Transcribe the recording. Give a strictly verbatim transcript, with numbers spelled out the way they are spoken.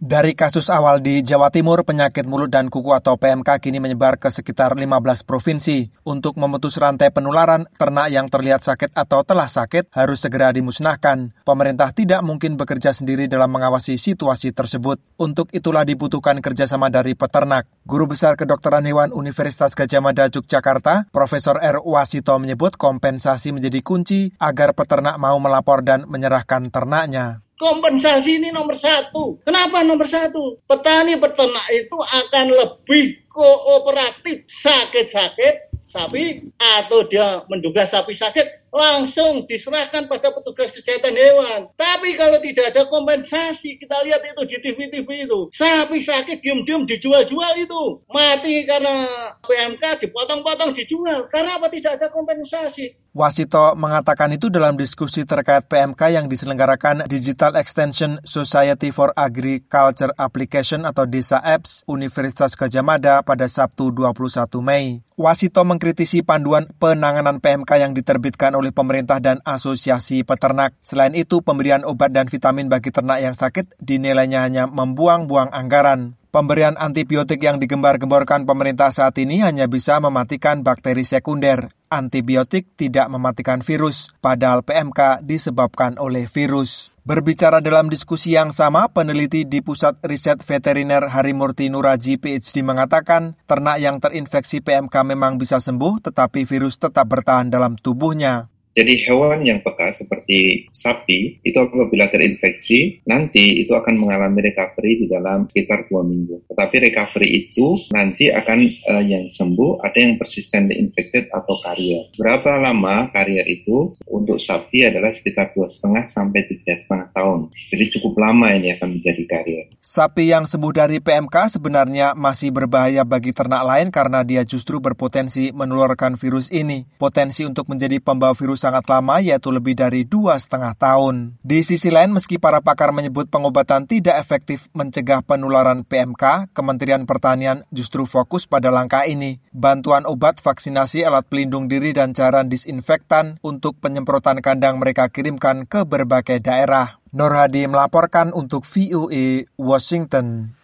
Dari kasus awal di Jawa Timur, penyakit mulut dan kuku atau P M K kini menyebar ke sekitar lima belas provinsi. Untuk memutus rantai penularan, ternak yang terlihat sakit atau telah sakit harus segera dimusnahkan. Pemerintah tidak mungkin bekerja sendiri dalam mengawasi situasi tersebut. Untuk itulah dibutuhkan kerjasama dari peternak. Guru Besar Kedokteran Hewan Universitas Gadjah Mada Yogyakarta, Profesor R. Wasito menyebut kompensasi menjadi kunci agar peternak mau melapor dan menyerahkan ternaknya. Kompensasi ini nomor satu. Kenapa nomor satu? Petani peternak itu akan lebih kooperatif. Sakit-sakit sapi atau dia menduga sapi sakit, langsung diserahkan pada petugas kesehatan hewan. Tapi kalau tidak ada kompensasi, kita lihat itu di T V-T V itu, sapi sakit diam-diam dijual-jual itu. Mati karena P M K, dipotong-potong dijual. Karena apa? Tidak ada kompensasi. Wasito mengatakan itu dalam diskusi terkait P M K yang diselenggarakan Digital Extension Society for Agriculture Application atau DESA A P S Universitas Gadjah Mada pada Sabtu dua puluh satu Mei. Wasito mengkritisi panduan penanganan P M K yang diterbitkan oleh pemerintah dan asosiasi peternak. Selain itu, pemberian obat dan vitamin bagi ternak yang sakit dinilainya hanya membuang-buang anggaran. Pemberian antibiotik yang digembar-gemborkan pemerintah saat ini hanya bisa mematikan bakteri sekunder. Antibiotik tidak mematikan virus, padahal P M K disebabkan oleh virus. Berbicara dalam diskusi yang sama, peneliti di Pusat Riset Veteriner Harimurti Nuraji P H D mengatakan, ternak yang terinfeksi P M K memang bisa sembuh, tetapi virus tetap bertahan dalam tubuhnya. Jadi hewan yang peka seperti sapi, itu apabila terinfeksi, nanti itu akan mengalami recovery di dalam sekitar dua minggu. Tetapi recovery itu nanti akan uh, yang sembuh, ada yang persistently infected atau carrier. Berapa lama carrier itu? Untuk sapi adalah sekitar dua koma lima sampai tiga koma lima tahun. Jadi cukup lama ini akan menjadi carrier. Sapi yang sembuh dari P M K sebenarnya masih berbahaya bagi ternak lain karena dia justru berpotensi menularkan virus ini. Potensi untuk menjadi pembawa virus sangat lama, yaitu lebih dari dua setengah tahun. Di sisi lain, meski para pakar menyebut pengobatan tidak efektif mencegah penularan P M K, Kementerian Pertanian justru fokus pada langkah ini. Bantuan obat, vaksinasi, alat pelindung diri, dan cairan disinfektan untuk penyemprotan kandang mereka kirimkan ke berbagai daerah. Nur Hadi melaporkan untuk V O A Washington.